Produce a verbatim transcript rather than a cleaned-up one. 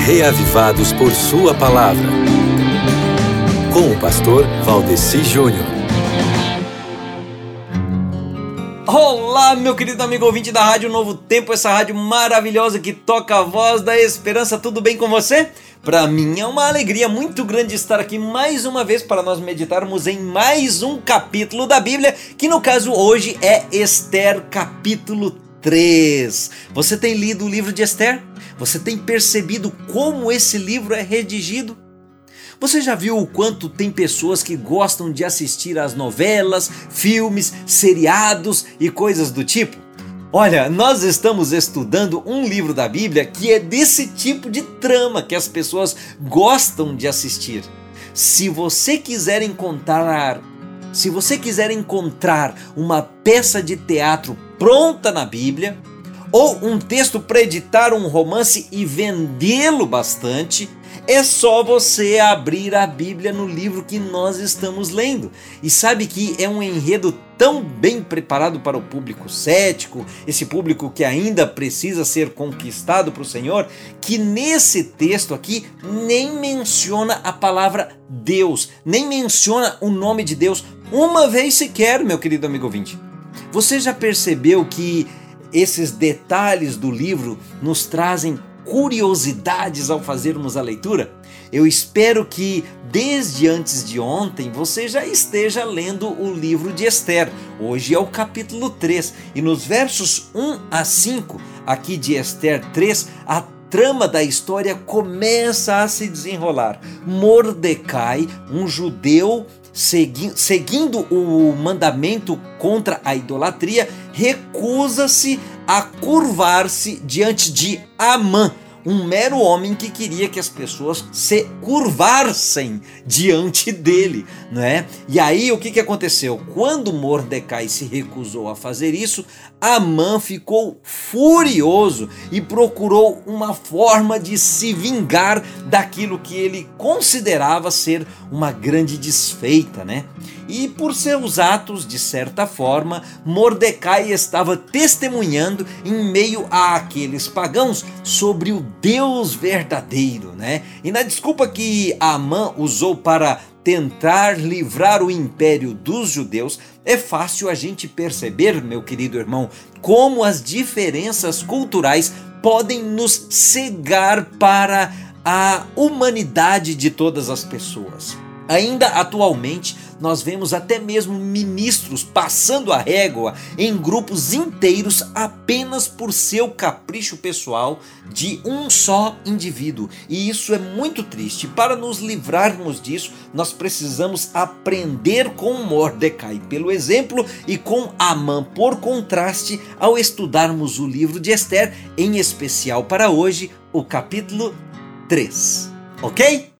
reavivados por Sua Palavra. Com o pastor Valdeci Júnior. Olá, meu querido amigo ouvinte da Rádio Novo Tempo, essa rádio maravilhosa que toca a voz da esperança. Tudo bem com você? Para mim é uma alegria muito grande estar aqui mais uma vez para nós meditarmos em mais um capítulo da Bíblia, que no caso hoje é Esther capítulo três. Você tem lido o livro de Esther? Você tem percebido como esse livro é redigido? Você já viu o quanto tem pessoas que gostam de assistir às novelas, filmes, seriados e coisas do tipo? Olha, nós estamos estudando um livro da Bíblia que é desse tipo de trama que as pessoas gostam de assistir. Se você quiser encontrar, se você quiser encontrar uma peça de teatro pronta na Bíblia, ou um texto para editar um romance e vendê-lo bastante, é só você abrir a Bíblia no livro que nós estamos lendo. E sabe que é um enredo tão bem preparado para o público cético, esse público que ainda precisa ser conquistado para o Senhor, que nesse texto aqui nem menciona a palavra Deus, nem menciona o nome de Deus uma vez sequer, meu querido amigo ouvinte. Você já percebeu que esses detalhes do livro nos trazem curiosidades ao fazermos a leitura? Eu espero que desde antes de ontem você já esteja lendo o livro de Esther. Hoje é o capítulo três e nos versos um a cinco aqui de Esther três, a trama da história começa a se desenrolar. Mordecai, um judeu segui- seguindo o mandamento contra a idolatria, recusa-se a curvar-se diante de Amã, um mero homem que queria que as pessoas se curvassem diante dele, não é? E aí o que, que aconteceu? Quando Mordecai se recusou a fazer isso, Amã ficou furioso e procurou uma forma de se vingar daquilo que ele considerava ser uma grande desfeita, né? E por seus atos, de certa forma, Mordecai estava testemunhando em meio a aqueles pagãos sobre o Deus verdadeiro, né? E na desculpa que Amã usou para tentar livrar o império dos judeus, é fácil a gente perceber, meu querido irmão, como as diferenças culturais podem nos cegar para a humanidade de todas as pessoas. Ainda atualmente, nós vemos até mesmo ministros passando a régua em grupos inteiros apenas por seu capricho pessoal de um só indivíduo. E isso é muito triste. Para nos livrarmos disso, nós precisamos aprender com Mordecai pelo exemplo e com Amã por contraste ao estudarmos o livro de Esther, em especial para hoje, o capítulo três. Ok?